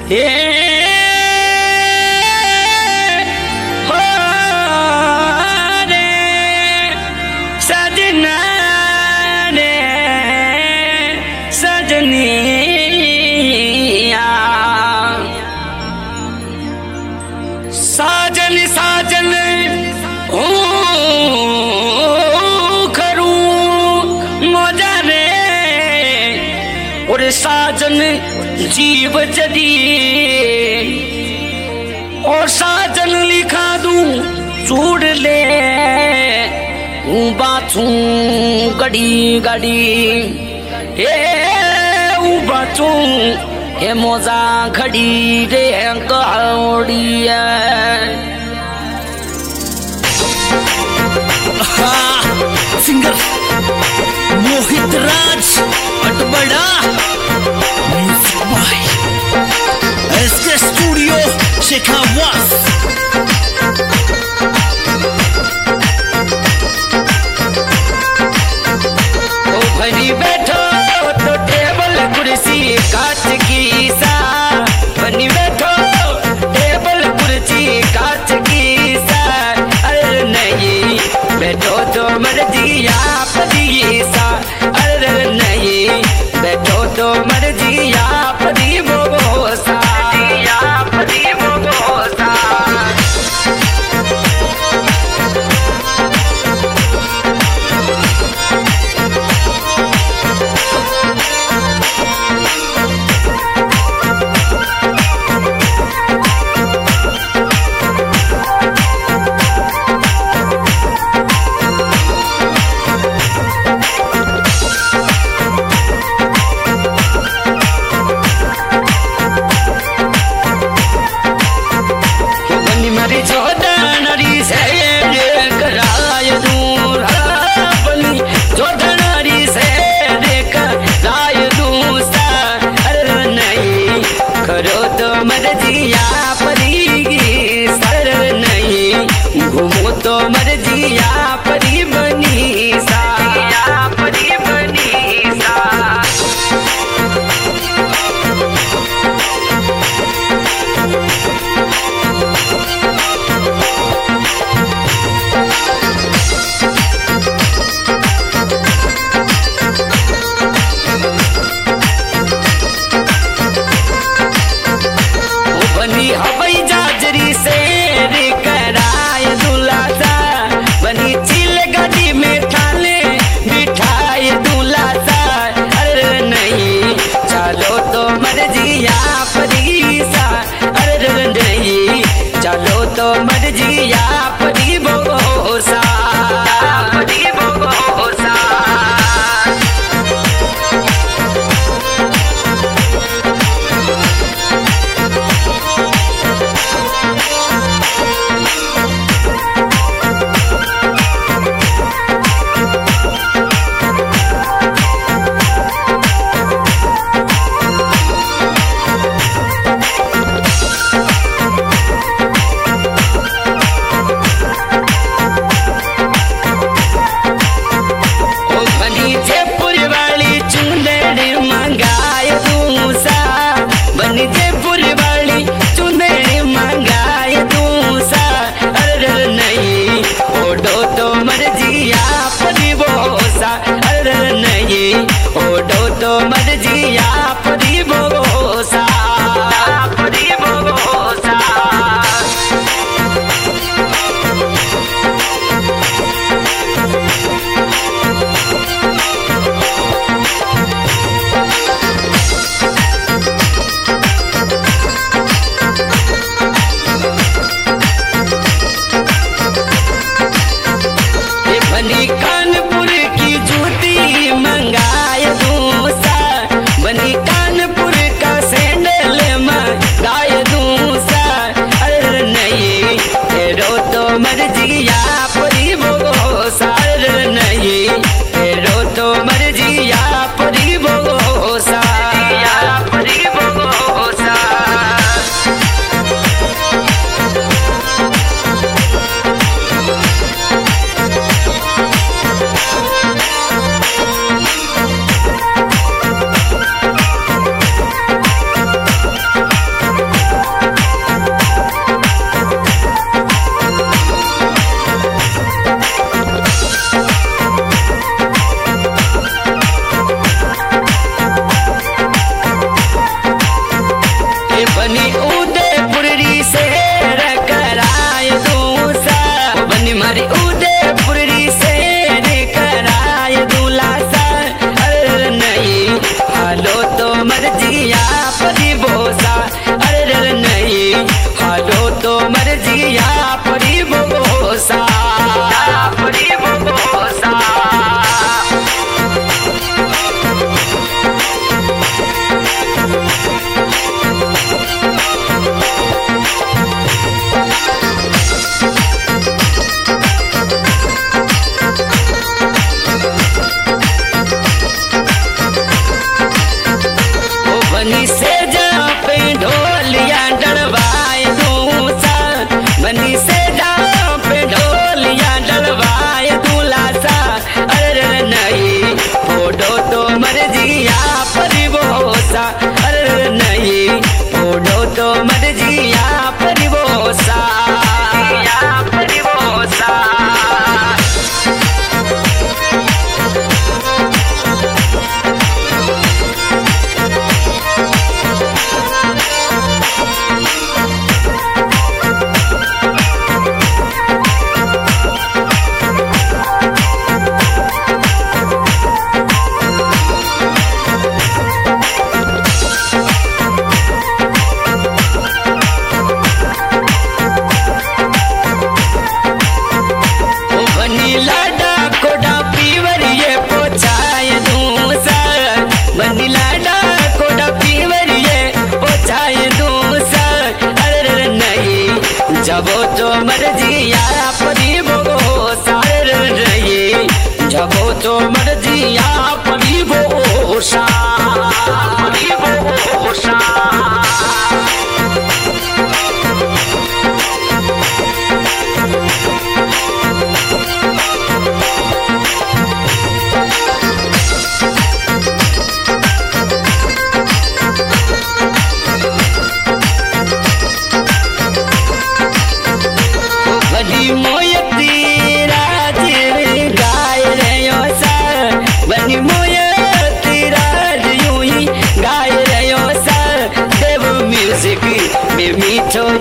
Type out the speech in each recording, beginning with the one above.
हे हो रे सजना रे सजनिया साजन साजन ओ और साजन जीव जदी और साजन लिखा दूं चूड़ ले बाथू गड़ी गड़ी हे बाथू हे मोजा घड़ी रे कौड़िया सिंगर मोहित राज अटबड़ा music by SK studio Shekhawas. ओ भरी बैठो तो टेबल कुर्सी कांच की सा बनी बैठो टेबल कुर्सी कांच की सा अरे नहीं बैठो तो मर्जी आप दी सा अरे नहीं बैठो तो मर्जी आप दी वो सा आप दी वो सा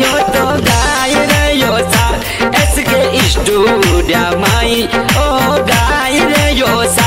यो तो गाय रे यो सा एसके स्टूडियो माई ओ गाय रे यो सा